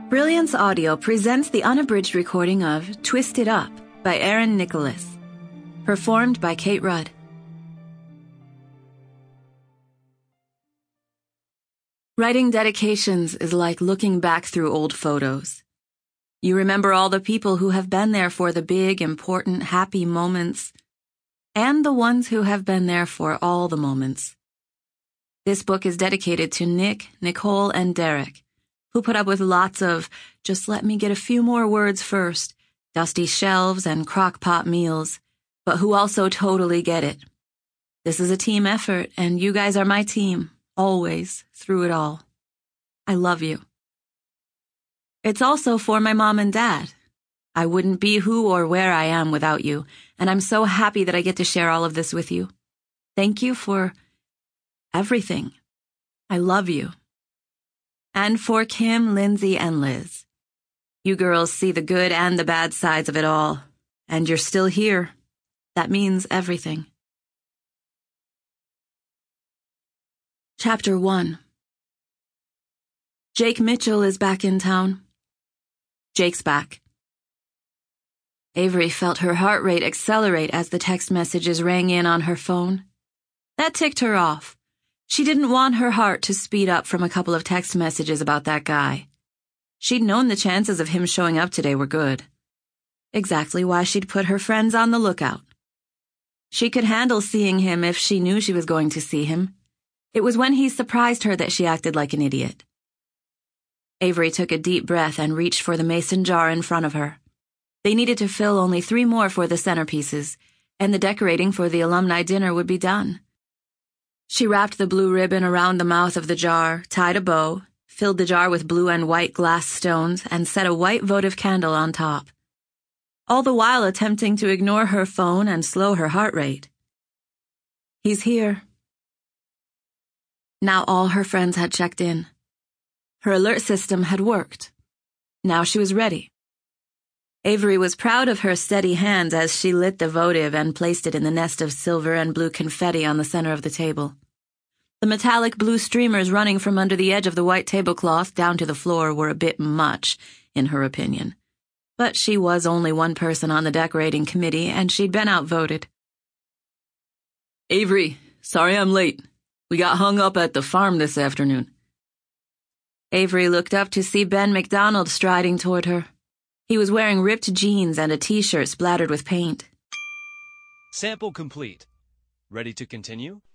Brilliance Audio presents the unabridged recording of Twisted Up by Aaron Nicholas. Performed by Kate Rudd. Writing dedications is like looking back through old photos. You remember all the people who have been there for the big, important, happy moments, and the ones who have been there for all the moments. This book is dedicated to Nick, Nicole, and Derek, who put up with lots of, just let me get a few more words first, dusty shelves and crock-pot meals, but who also totally get it. This is a team effort, and you guys are my team, always, through it all. I love you. It's also for my mom and dad. I wouldn't be who or where I am without you, and I'm so happy that I get to share all of this with you. Thank you for everything. I love you. And for Kim, Lindsay, and Liz. You girls see the good and the bad sides of it all, and you're still here. That means everything. Chapter 1. Jake Mitchell is back in town. Jake's back. Avery felt her heart rate accelerate as the text messages rang in on her phone. That ticked her off. She didn't want her heart to speed up from a couple of text messages about that guy. She'd known the chances of him showing up today were good. Exactly why she'd put her friends on the lookout. She could handle seeing him if she knew she was going to see him. It was when he surprised her that she acted like an idiot. Avery took a deep breath and reached for the mason jar in front of her. They needed to fill only 3 more for the centerpieces, and the decorating for the alumni dinner would be done. She wrapped the blue ribbon around the mouth of the jar, tied a bow, filled the jar with blue and white glass stones, and set a white votive candle on top, all the while attempting to ignore her phone and slow her heart rate. He's here. Now all her friends had checked in. Her alert system had worked. Now she was ready. Avery was proud of her steady hands as she lit the votive and placed it in the nest of silver and blue confetti on the center of the table. The metallic blue streamers running from under the edge of the white tablecloth down to the floor were a bit much, in her opinion. But she was only one person on the decorating committee, and she'd been outvoted. Avery, sorry I'm late. We got hung up at the farm this afternoon. Avery looked up to see Ben McDonald striding toward her. He was wearing ripped jeans and a t-shirt splattered with paint. Sample complete. Ready to continue?